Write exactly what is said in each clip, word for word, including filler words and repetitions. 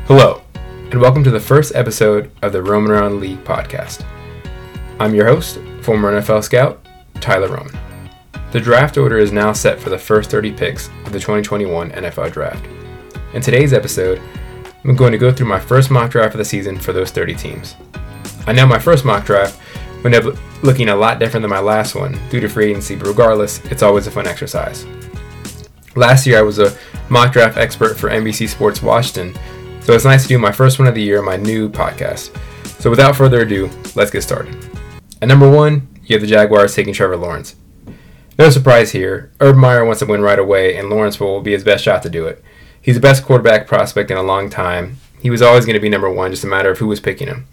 Hello, and welcome to the first episode of the Roman Around League podcast. I'm your host, former N F L scout, Tyler Roman. The draft order is now set for the first thirty picks of the twenty twenty-one N F L Draft. In today's episode, I'm going to go through my first mock draft of the season for those thirty teams. I know my first mock draft would end up looking a lot different than my last one due to free agency, but regardless, it's always a fun exercise. Last year, I was a mock draft expert for N B C Sports Washington, so it's nice to do my first one of the year on my new podcast. So without further ado, let's get started. At number one, you have the Jaguars taking Trevor Lawrence. No surprise here, Urban Meyer wants to win right away, and Lawrence will be his best shot to do it. He's the best quarterback prospect in a long time. He was always going to be number one, just a matter of who was picking him.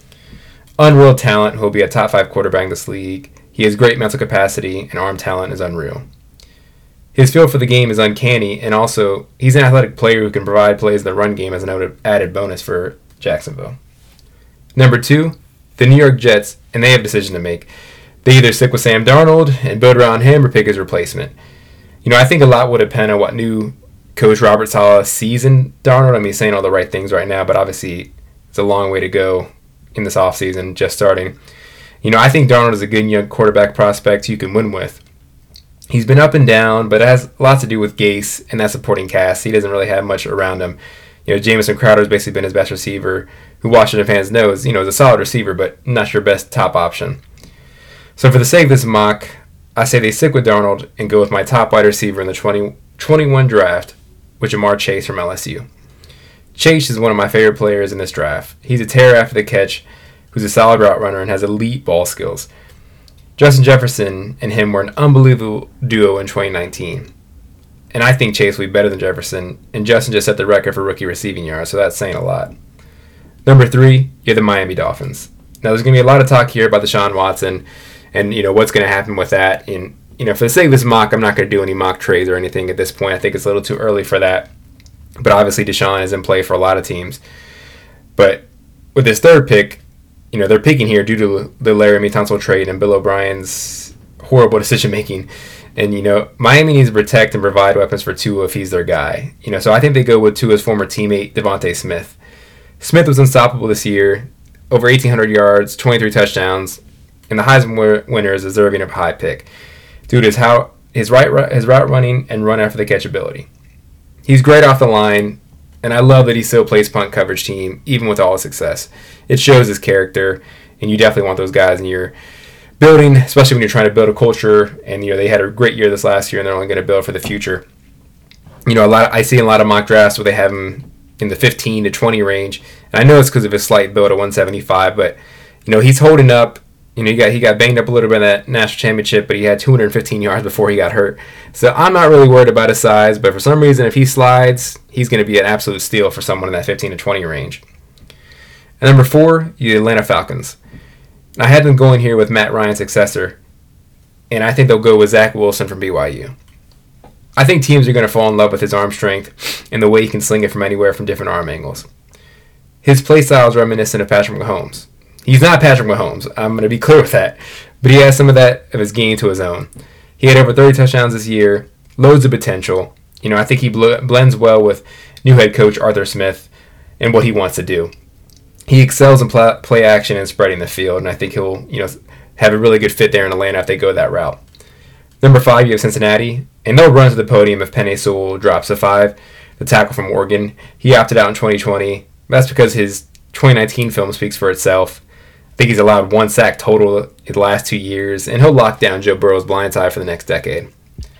Unreal talent, who will be a top five quarterback in this league. He has great mental capacity, and arm talent is unreal. His feel for the game is uncanny, and also, he's an athletic player who can provide plays in the run game as an added bonus for Jacksonville. Number two, the New York Jets, and they have a decision to make. They either stick with Sam Darnold and build around him or pick his replacement. You know, I think a lot would depend on what new coach Robert Saleh sees in Darnold. I mean, he's saying all the right things right now, but obviously it's a long way to go in this offseason, just starting. You know, I think Darnold is a good young quarterback prospect you can win with. He's been up and down, but it has lots to do with Gase and that supporting cast. He doesn't really have much around him. You know, Jamison Crowder has basically been his best receiver, who Washington fans know is, you know, is a solid receiver, but not your best top option. So for the sake of this mock, I say they stick with Darnold and go with my top wide receiver in the twenty twenty-one draft, with Ja'Marr Chase from L S U. Chase is one of my favorite players in this draft. He's a terror after the catch, who's a solid route runner and has elite ball skills. Justin Jefferson and him were an unbelievable duo in twenty nineteen. And I think Chase will be better than Jefferson, and Justin just set the record for rookie receiving yards, so that's saying a lot. Number three, you have the Miami Dolphins. Now, there's going to be a lot of talk here about Deshaun Watson and, you know, what's going to happen with that. And, you know, for the sake of this mock, I'm not going to do any mock trades or anything at this point. I think it's a little too early for that. But obviously, Deshaun is in play for a lot of teams. But with this third pick, you know, they're picking here due to the Laremy Tunsil trade and Bill O'Brien's horrible decision-making. And, you know, Miami needs to protect and provide weapons for Tua if he's their guy. You know, so I think they go with Tua's former teammate, Devontae Smith. Smith was unstoppable this year, over eighteen hundred yards, twenty-three touchdowns, and the Heisman winner is deserving of a high pick due to his, how, his, right, his route running and run after the catch ability. He's great off the line, and I love that he still plays punt coverage team, even with all his success. It shows his character, and you definitely want those guys in your building, especially when you're trying to build a culture. And you know they had a great year this last year, and they're only going to build for the future. You know, a lot. Of, I see a lot of mock drafts where they have him in the fifteen to twenty range, and I know it's because of his slight build at one seventy-five. But you know, he's holding up. You know, he got he got banged up a little bit in that national championship, but he had two hundred fifteen yards before he got hurt. So I'm not really worried about his size, but for some reason, if he slides, he's going to be an absolute steal for someone in that fifteen to twenty range. And number four, the Atlanta Falcons. I had them going here with Matt Ryan's successor, and I think they'll go with Zach Wilson from B Y U. I think teams are going to fall in love with his arm strength and the way he can sling it from anywhere from different arm angles. His play style is reminiscent of Patrick Mahomes. He's not Patrick Mahomes, I'm going to be clear with that, but he has some of that of his game to his own. He had over thirty touchdowns this year, loads of potential. You know, I think he bl- blends well with new head coach Arthur Smith and what he wants to do. He excels in pl- play action and spreading the field, and I think he'll, you know, have a really good fit there in Atlanta if they go that route. Number five, you have Cincinnati, and they'll run to the podium if Penei Sewell drops to five, the tackle from Oregon. He opted out in twenty twenty. That's because his twenty nineteen film speaks for itself. I think he's allowed one sack total in the last two years, and he'll lock down Joe Burrow's blind side for the next decade.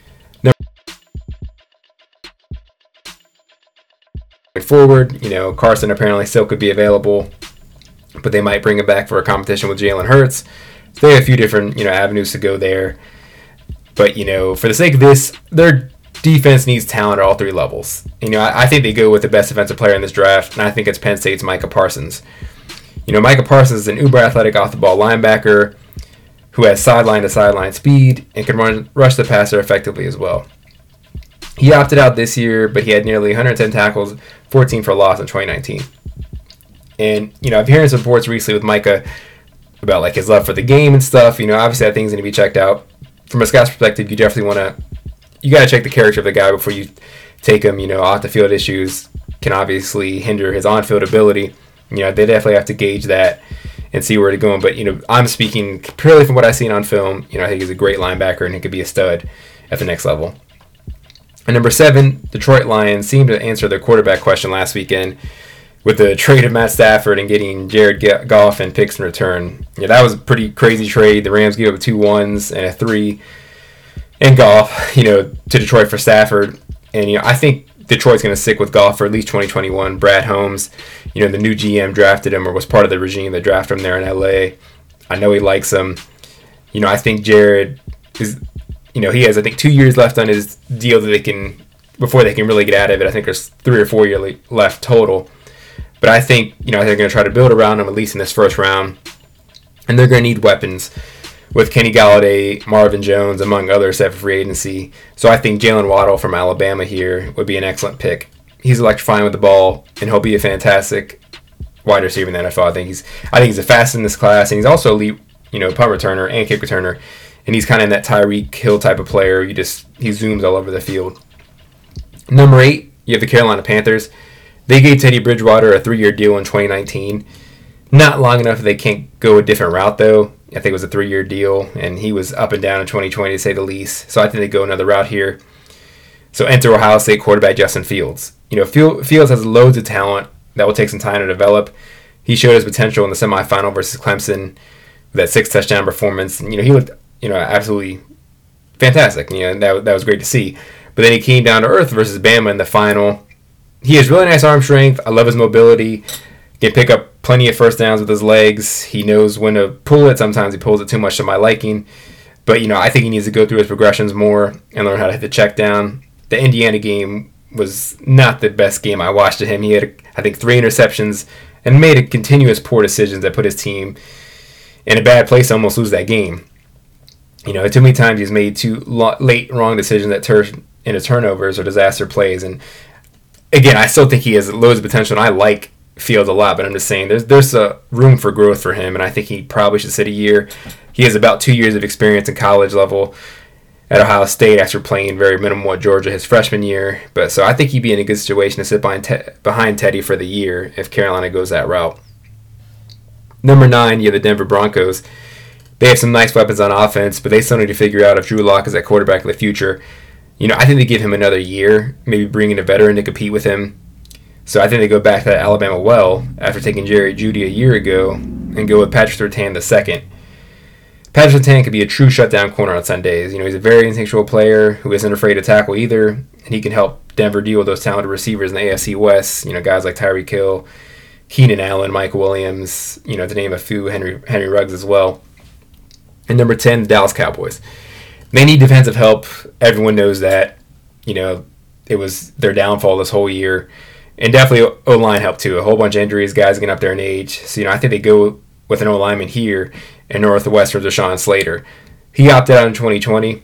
Going forward, you know, Carson apparently still could be available, but they might bring him back for a competition with Jalen Hurts. So they have a few different, you know, avenues to go there. But, you know, for the sake of this, their defense needs talent at all three levels. You know, I, I think they go with the best defensive player in this draft, and I think it's Penn State's Micah Parsons. You know, Micah Parsons is an uber athletic off-the-ball linebacker who has sideline-to-sideline speed and can run, rush the passer effectively as well. He opted out this year, but he had nearly one hundred ten tackles, fourteen for loss in twenty nineteen. And, you know, I've been hearing some reports recently with Micah about, like, his love for the game and stuff. You know, obviously that thing's going to be checked out. From a scout's perspective, you definitely want to, you got to check the character of the guy before you take him, you know, off the field issues. can obviously hinder his on-field ability. You know, they definitely have to gauge that and see where to go. But, you know, I'm speaking purely from what I've seen on film. You know, I think he's a great linebacker and he could be a stud at the next level. And number seven, Detroit Lions seemed to answer their quarterback question last weekend with the trade of Matt Stafford and getting Jared Goff and picks in return. Yeah, that was a pretty crazy trade. The Rams gave up two ones and a three and Goff, you know, to Detroit for Stafford. And, you know, I think Detroit's going to stick with Goff for at least twenty twenty-one. Brad Holmes, you know, the new G M drafted him or was part of the regime that drafted him there in L A. I know he likes him. You know, I think Jared is, you know, he has, I think, two years left on his deal that they can, before they can really get out of it. I think there's three or four years left total. But I think, you know, they're going to try to build around him, at least in this first round. And they're going to need weapons with Kenny Galladay, Marvin Jones, among others, set for free agency. So I think Jalen Waddle from Alabama here would be an excellent pick. He's electrifying with the ball, and he'll be a fantastic wide receiver in the N F L. I think he's, I think he's the fastest in this class, and he's also elite, you know, punt returner and kick returner. And he's kind of in that Tyreek Hill type of player. You just he zooms all over the field. Number eight, you have the Carolina Panthers. They gave Teddy Bridgewater a three-year deal in twenty nineteen. Not long enough that they can't go a different route, though. I think it was a three-year deal, and he was up and down in twenty twenty, to say the least. So I think they go another route here. So enter Ohio State quarterback Justin Fields. You know, Fields has loads of talent that will take some time to develop. He showed his potential in the semifinal versus Clemson with that six-touchdown performance. And, you know, he looked, you know, absolutely fantastic. You know, that, that was great to see. But then he came down to earth versus Bama in the final. He has really nice arm strength. I love his mobility. Can pick up plenty of first downs with his legs. He knows when to pull it. Sometimes he pulls it too much to my liking. But, you know, I think he needs to go through his progressions more and learn how to hit the check down. The Indiana game was not the best game I watched of him. He had, I think, three interceptions and made a continuous poor decisions that put his team in a bad place to almost lose that game. You know, too many times he's made two late wrong decisions that turn into turnovers or disaster plays. And, again, I still think he has loads of potential, and I like Fields a lot, but I'm just saying there's there's a room for growth for him, and I think he probably should sit a year. He has about two years of experience in college level at Ohio State after playing very minimal at Georgia his freshman year. But so I think he'd be in a good situation to sit behind, te- behind Teddy for the year if Carolina goes that route. Number nine, you have the Denver Broncos. They have some nice weapons on offense, but they still need to figure out if Drew Lock is that quarterback of the future. You know, I think they give him another year, maybe bring in a veteran to compete with him. So I think they go back to that Alabama well after taking Jerry Jeudy a year ago and go with Patrick Surtain the second. Patrick Surtain could be a true shutdown corner on Sundays. You know, he's a very instinctual player who isn't afraid to tackle either, and he can help Denver deal with those talented receivers in the A F C West. You know, guys like Tyreek Hill, Keenan Allen, Mike Williams, you know, to name a few, Henry Henry Ruggs as well. And number ten, the Dallas Cowboys. They need defensive help. Everyone knows that. You know, it was their downfall this whole year. And definitely O-line helped too. A whole bunch of injuries, guys getting up there in age. So, you know, I think they go with an O-lineman here in Northwestern, Rashawn Slater. He opted out in twenty twenty.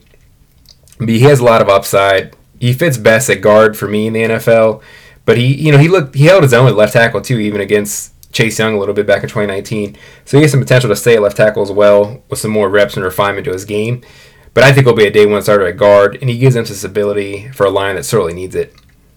But he has a lot of upside. He fits best at guard for me in the N F L. But he, you know, he looked, he held his own at left tackle too, even against Chase Young a little bit back in twenty nineteen. So he has some potential to stay at left tackle as well with some more reps and refinement to his game. But I think he'll be a day one starter at guard, and he gives them some stability for a line that sorely needs it.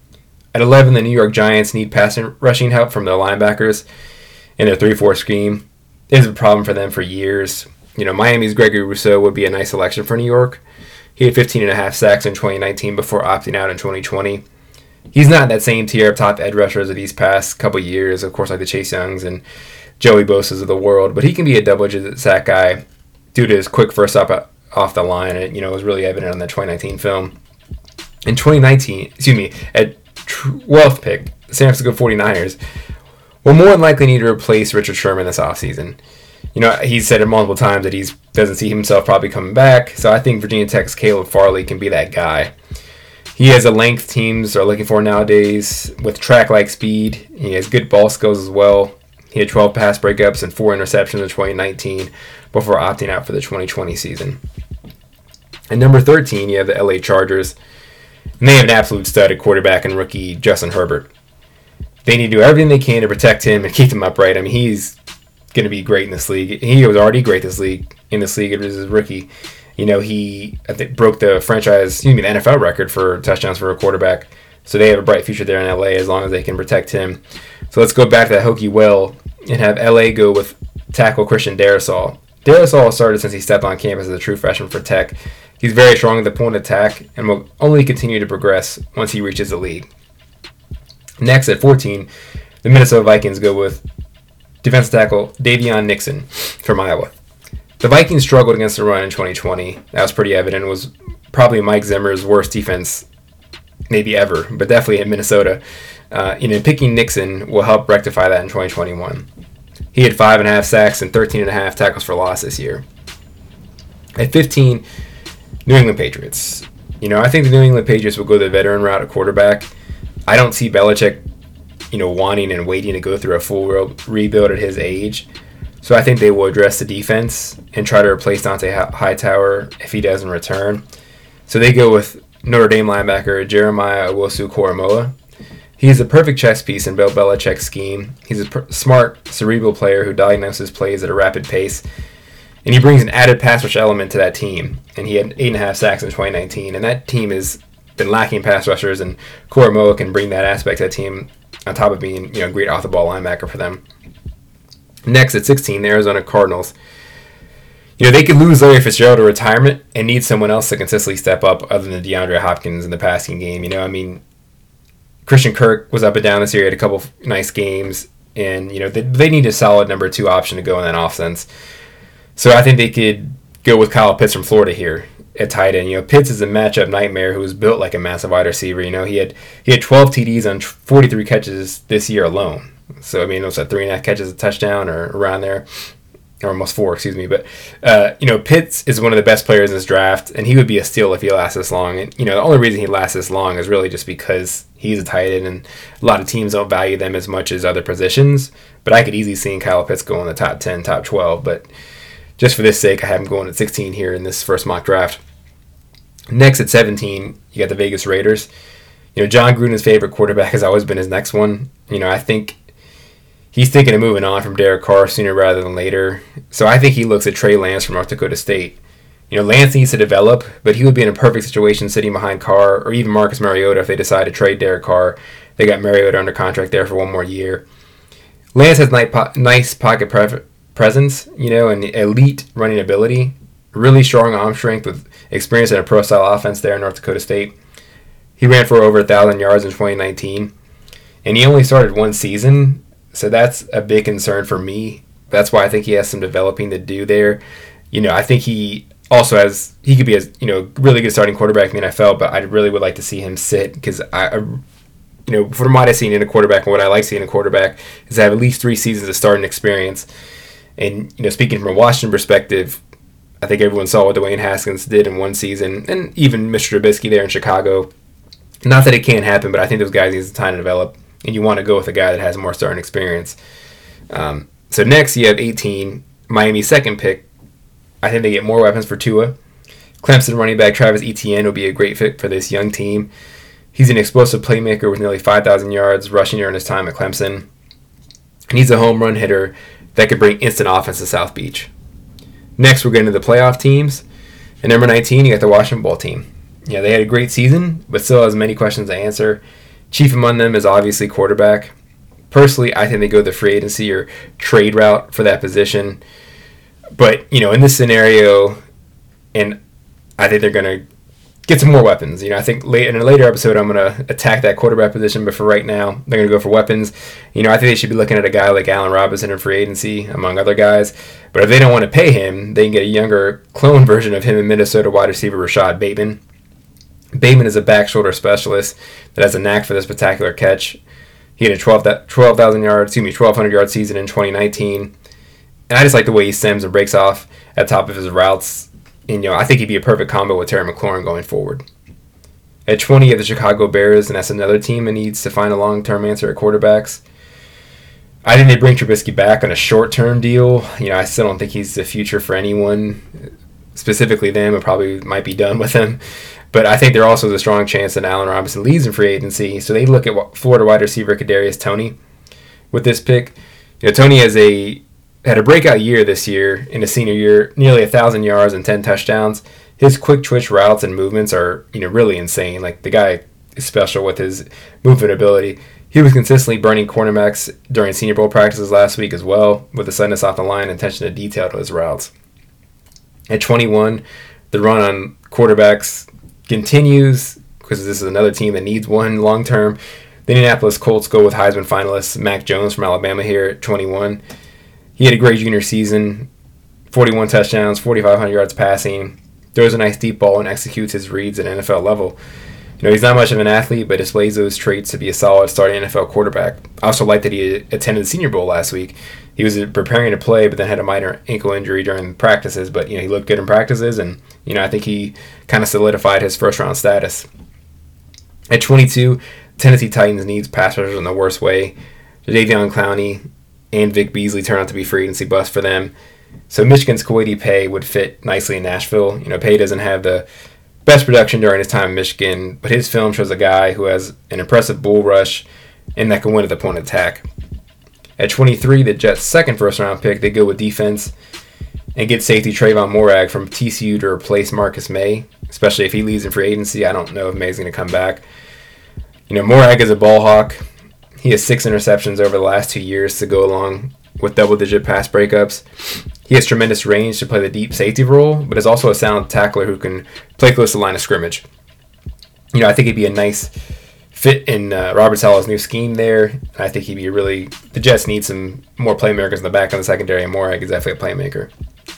At eleven, the New York Giants need passing rushing help from their linebackers in their three four scheme. It's a problem for them for years. You know, Miami's Gregory Rousseau would be a nice selection for New York. He had fifteen and a half sacks in twenty nineteen before opting out in twenty twenty. He's not that same tier of top edge rushers of these past couple years, of course, like the Chase Youngs and Joey Bosa's of the world, but he can be a double-digit sack guy due to his quick first up off the line, and, you know, it was really evident on that twenty nineteen film. In twenty nineteen, excuse me, at twelfth pick, the San Francisco forty-niners will more than likely need to replace Richard Sherman this offseason. You know, he's said it multiple times that he doesn't see himself probably coming back, so I think Virginia Tech's Caleb Farley can be that guy. He has a length teams are looking for nowadays with track-like speed. He has good ball skills as well. He had twelve pass breakups and four interceptions in twenty nineteen before opting out for the twenty twenty season. And number thirteen, you have the L A Chargers. And they have an absolute stud at quarterback and rookie Justin Herbert. They need to do everything they can to protect him and keep him upright. I mean, he's going to be great in this league. He was already great this league in this league as a rookie. You know, he I think broke the franchise, excuse me, the N F L record for touchdowns for a quarterback. So they have a bright future there in L A as long as they can protect him. So let's go back to that Hokie well and have L A go with tackle Christian Darrisaw. Darrisaw started since he stepped on campus as a true freshman for Tech. He's very strong at the point of attack and will only continue to progress once he reaches the league. Next, at fourteen, the Minnesota Vikings go with defensive tackle Davion Nixon from Iowa. The Vikings struggled against the run in twenty twenty. That was pretty evident. It was probably Mike Zimmer's worst defense maybe ever, but definitely in Minnesota. Uh, you know, picking Nixon will help rectify that in twenty twenty-one. He had five and a half sacks and thirteen and a half tackles for loss this year. At fifteen, New England Patriots. You know, I think the New England Patriots will go the veteran route at quarterback. I don't see Belichick, you know, wanting and waiting to go through a full rebuild at his age. So I think they will address the defense and try to replace Dante Hightower if he doesn't return. So they go with Notre Dame linebacker Jeremiah Owusu-Koramoah. He's a perfect chess piece in Bill Belichick's scheme. He's a per- smart, cerebral player who diagnoses plays at a rapid pace. And he brings an added pass rush element to that team. And he had eight and a half sacks in twenty nineteen. And that team has been lacking pass rushers, and Koramoah can bring that aspect to that team on top of being, you know, a great off-the-ball linebacker for them. Next, at sixteen, the Arizona Cardinals. You know, they could lose Larry Fitzgerald to retirement and need someone else to consistently step up other than DeAndre Hopkins in the passing game. You know, I mean, Christian Kirk was up and down this year, had a couple nice games, and, you know, they, they need a solid number two option to go in that offense. So I think they could go with Kyle Pitts from Florida here at tight end. You know, Pitts is a matchup nightmare who was built like a massive wide receiver. You know, he had he had twelve T Ds on forty-three catches this year alone. So, I mean, it was like three and a half catches a touchdown or around there. Or almost four, excuse me. But, uh, you know, Pitts is one of the best players in this draft, and he would be a steal if he lasts this long. And, you know, the only reason he lasts this long is really just because he's a tight end, and a lot of teams don't value them as much as other positions. But I could easily see Kyle Pitts go in the top ten, top twelve. But just for this sake, I have him going at sixteen here in this first mock draft. Next at seventeen, you got the Vegas Raiders. You know, John Gruden's favorite quarterback has always been his next one. You know, I think he's thinking of moving on from Derek Carr sooner rather than later. So I think he looks at Trey Lance from North Dakota State. You know, Lance needs to develop, but he would be in a perfect situation sitting behind Carr or even Marcus Mariota if they decide to trade Derek Carr. They got Mariota under contract there for one more year. Lance has nice pocket pre- presence, you know, and elite running ability. Really strong arm strength with experience in a pro-style offense there in North Dakota State. He ran for over one thousand yards in twenty nineteen, and he only started one season. So that's a big concern for me. That's why I think he has some developing to do there. You know, I think he also has, he could be a, you know, really good starting quarterback in the N F L, but I really would like to see him sit because I, I, you know, from what I've seen in a quarterback and what I like seeing in a quarterback is to have at least three seasons of starting experience. And, you know, speaking from a Washington perspective, I think everyone saw what Dwayne Haskins did in one season, and even Mister Trubisky there in Chicago. Not that it can't happen, but I think those guys need some time to develop. And you want to go with a guy that has more starting experience. Um, so next you have eighteen, Miami's second pick. I think they get more weapons for Tua. Clemson running back Travis Etienne will be a great fit for this young team. He's an explosive playmaker with nearly five thousand yards rushing during his time at Clemson. And he's a home run hitter that could bring instant offense to South Beach. Next we're getting to the playoff teams. At number nineteen, you got the Washington Football Team. Yeah, they had a great season, but still has many questions to answer. Chief among them is obviously quarterback. Personally, I think they go the free agency or trade route for that position. But, you know, in this scenario, and I think they're going to get some more weapons. You know, I think late, in a later episode, I'm going to attack that quarterback position, but for right now, they're going to go for weapons. You know, I think they should be looking at a guy like Allen Robinson in free agency, among other guys. But if they don't want to pay him, they can get a younger clone version of him in Minnesota wide receiver Rashad Bateman. Bateman is a back shoulder specialist that has a knack for this spectacular catch. He had a twelve thousand yard, excuse me, twelve hundred yard season in twenty nineteen. And I just like the way he stems and breaks off at the top of his routes. And, you know, I think he'd be a perfect combo with Terry McLaurin going forward. At twenty, you have the Chicago Bears, and that's another team that needs to find a long-term answer at quarterbacks. I think they bring Trubisky back on a short-term deal. You know, I still don't think he's the future for anyone, specifically them. It probably might be done with him. But I think there also is a strong chance that Allen Robinson leaves in free agency. So they look at Florida wide receiver Kadarius Toney with this pick. You know, Toney has a had a breakout year this year in his senior year, nearly one thousand yards and ten touchdowns. His quick twitch routes and movements are, you know, really insane. Like, the guy is special with his movement ability. He was consistently burning cornerbacks during Senior Bowl practices last week as well, with the suddenness off the line and attention to detail to his routes. At twenty-one, the run on quarterbacks continues because this is another team that needs one long term. The Indianapolis Colts go with Heisman finalist Mac Jones from Alabama here at twenty-one. He had a great junior season, forty-one touchdowns, forty-five hundred yards passing, throws a nice deep ball and executes his reads at N F L level. You know, he's not much of an athlete, but displays those traits to be a solid starting N F L quarterback. I also like that he attended the Senior Bowl last week. He was preparing to play, but then had a minor ankle injury during practices. But, you know, he looked good in practices, and, you know, I think he kind of solidified his first-round status. At twenty-two, Tennessee Titans needs pass rushers in the worst way. Jadeveon Clowney and Vic Beasley turn out to be free agency busts for them. So Michigan's Kwity Paye would fit nicely in Nashville. You know, Paye doesn't have the best production during his time in Michigan, but his film shows a guy who has an impressive bull rush and that can win at the point of attack. At twenty-three, the Jets' second first-round pick, they go with defense and get safety Trayvon Morag from T C U to replace Marcus May, especially if he leaves in free agency. I don't know if May's going to come back. You know, Morag is a ball hawk. He has six interceptions over the last two years to go along with double-digit pass breakups. He has tremendous range to play the deep safety role, but is also a sound tackler who can play close to the line of scrimmage. You know, I think he'd be a nice fit in uh, Robert Saleh's new scheme there. I think he'd be really... The Jets need some more playmakers in the back of the secondary, and Morag is definitely a playmaker.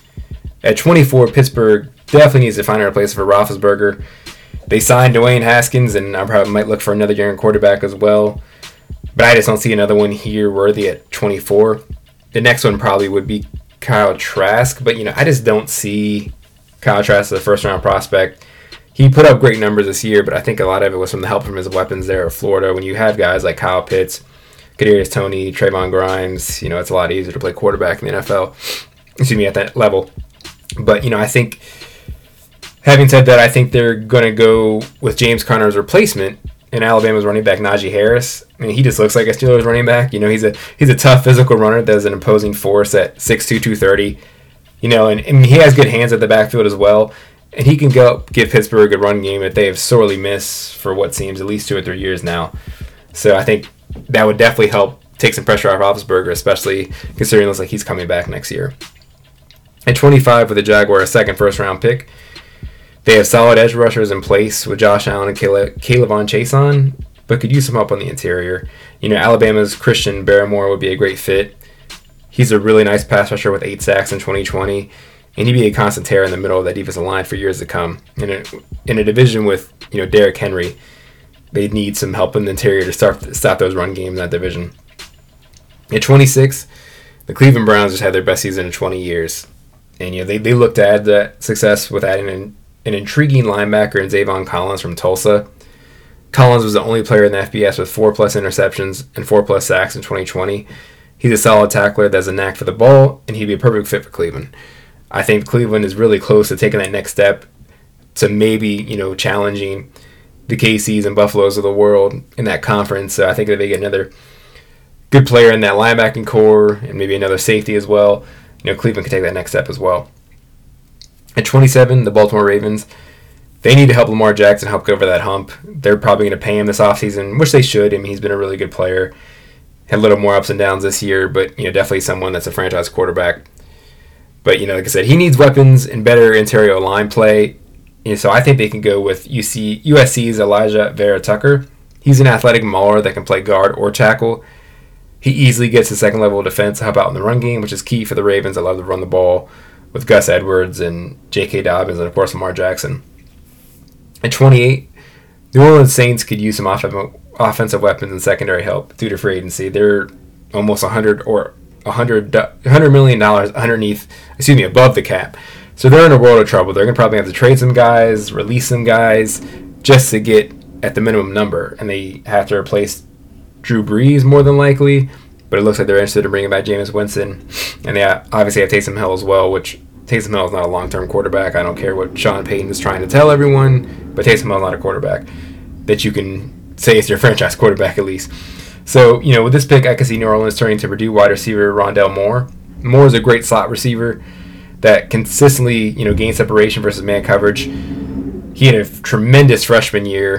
At twenty-four, Pittsburgh definitely needs to find a replacement for Roethlisberger. They signed Dwayne Haskins, and I probably might look for another young quarterback as well. But I just don't see another one here worthy at twenty-four. The next one probably would be Kyle Trask, but, you know, I just don't see Kyle Trask as a first-round prospect. He put up great numbers this year, but I think a lot of it was from the help from his weapons there at Florida. When you have guys like Kyle Pitts, Kadarius Toney, Trayvon Grimes, you know, it's a lot easier to play quarterback in the N F L. Excuse me, at that level. But, you know, I think, having said that, I think they're going to go with James Conner's replacement in Alabama's running back, Najee Harris. I mean, he just looks like a Steelers running back. You know, he's a he's a tough physical runner that's an imposing force at six two, two thirty. You know, and, and he has good hands at the backfield as well. And he can go give Pittsburgh a run game that they have sorely missed for what seems at least two or three years now. So I think that would definitely help take some pressure off Roethlisberger, especially considering it looks like he's coming back next year. At twenty-five, with the Jaguars' second first-round pick, they have solid edge rushers in place with Josh Allen and Kayvon Chason, but could use some help on the interior. You know, Alabama's Christian Barmore would be a great fit. He's a really nice pass rusher with eight sacks in twenty twenty, and he'd be a constant terror in the middle of that defensive line for years to come. In a, in a division with, you know, Derrick Henry, they need some help in the interior to start stop those run games in that division. At twenty-six, the Cleveland Browns just had their best season in twenty years. And, you know, they, they look to add that success with adding an, an intriguing linebacker in Zavon Collins from Tulsa. Collins was the only player in the F B S with four-plus interceptions and four-plus sacks in twenty twenty. He's a solid tackler that has a knack for the ball, and he'd be a perfect fit for Cleveland. I think Cleveland is really close to taking that next step to maybe, you know, challenging the K Cs and Buffaloes of the world in that conference. So I think if they get another good player in that linebacking core and maybe another safety as well, you know, Cleveland can take that next step as well. At twenty-seven, the Baltimore Ravens, they need to help Lamar Jackson help get over that hump. They're probably going to pay him this offseason, which they should. I mean, he's been a really good player. Had a little more ups and downs this year, but, you know, definitely someone that's a franchise quarterback. But, you know, like I said, he needs weapons and better interior line play. You know, so I think they can go with U C, U S C's Elijah Vera Tucker. He's an athletic mauler that can play guard or tackle. He easily gets the second level of defense to help out in the run game, which is key for the Ravens. I love to run the ball with Gus Edwards and J K. Dobbins and, of course, Lamar Jackson. At twenty-eight, New Orleans Saints could use some off- offensive weapons and secondary help due to free agency. They're almost one hundred or one hundred, one hundred million dollars underneath, excuse me, above the cap. So they're in a world of trouble. They're going to probably have to trade some guys, release some guys, just to get at the minimum number. And they have to replace Drew Brees more than likely, but it looks like they're interested in bringing back Jameis Winston. And they obviously have Taysom Hill as well, which Taysom Hill is not a long-term quarterback. I don't care what Sean Payton is trying to tell everyone, but Taysom Hill is not a quarterback that you can say is your franchise quarterback at least. So, you know, with this pick, I can see New Orleans turning to Purdue wide receiver Rondale Moore. Moore is a great slot receiver that consistently, you know, gains separation versus man coverage. He had a tremendous freshman year,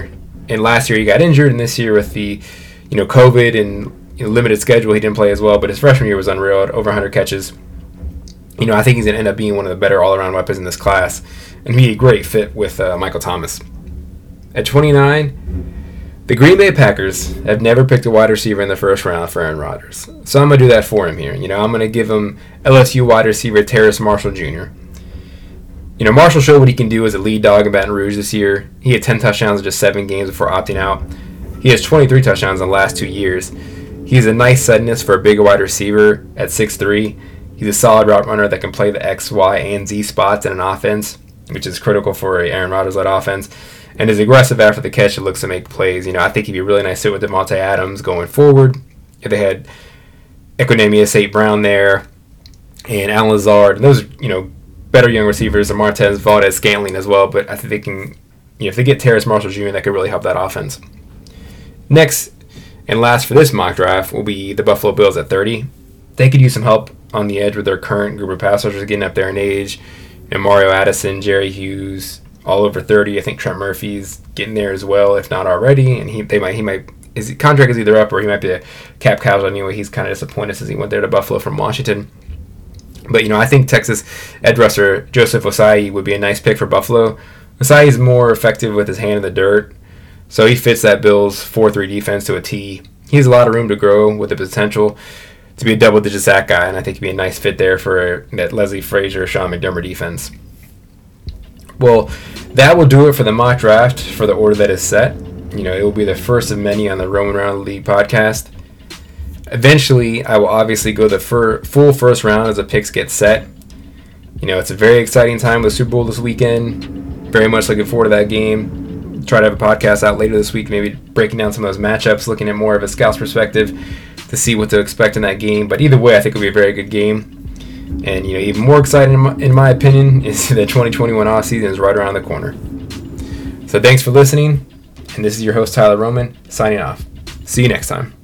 and last year he got injured, and this year with the, you know, COVID and you know, limited schedule, he didn't play as well. But his freshman year was unreal, at over one hundred catches. You know, I think he's going to end up being one of the better all-around weapons in this class, and be a great fit with uh, Michael Thomas. At twenty-nine, the Green Bay Packers have never picked a wide receiver in the first round for Aaron Rodgers. So I'm going to do that for him here. You know, I'm going to give him L S U wide receiver Terrace Marshall Junior You know, Marshall showed what he can do as a lead dog in Baton Rouge this year. He had ten touchdowns in just seven games before opting out. He has twenty-three touchdowns in the last two years. He's a nice suddenness for a big wide receiver at six three. He's a solid route runner that can play the X, Y, and Z spots in an offense, which is critical for a Aaron Rodgers-led offense. And is aggressive after the catch and looks to make plays. You know, I think he'd be a really nice fit with Devontae Adams going forward. If they had Equanimeous Saint Brown there and Alan Lazard, and those, you know, better young receivers, and Martez Valdez Scantling as well. But I think they can, you know, if they get Terrace Marshall Junior, that could really help that offense. Next and last for this mock draft will be the Buffalo Bills at thirty. They could use some help on the edge with their current group of pass rushers getting up there in age. You know, Mario Addison, Jerry Hughes, all over thirty. I think Trent Murphy's getting there as well, if not already. And he they might he might his contract is either up or he might be a cap casualty anyway. He's kind of disappointed since he went there to Buffalo from Washington. But you know, I think Texas edge rusher Joseph Ossai would be a nice pick for Buffalo. Ossai is more effective with his hand in the dirt, so he fits that Bills four three defense to a T. He has a lot of room to grow with the potential to be a double-digit sack guy, and I think he'd be a nice fit there for that Leslie Frazier, Sean McDermott defense. Well, that will do it for the mock draft for the order that is set. You know, it will be the first of many on the Roman Round League podcast. Eventually, I will obviously go the fir- full first round as the picks get set. You know, it's a very exciting time with the Super Bowl this weekend. Very much looking forward to that game. Try to have a podcast out later this week, maybe breaking down some of those matchups, looking at more of a scout's perspective to see what to expect in that game. But either way, I think it'll be a very good game. And, you know, even more exciting, in my, in my opinion, is the twenty twenty-one offseason is right around the corner. So thanks for listening. And this is your host, Tyler Roman, signing off. See you next time.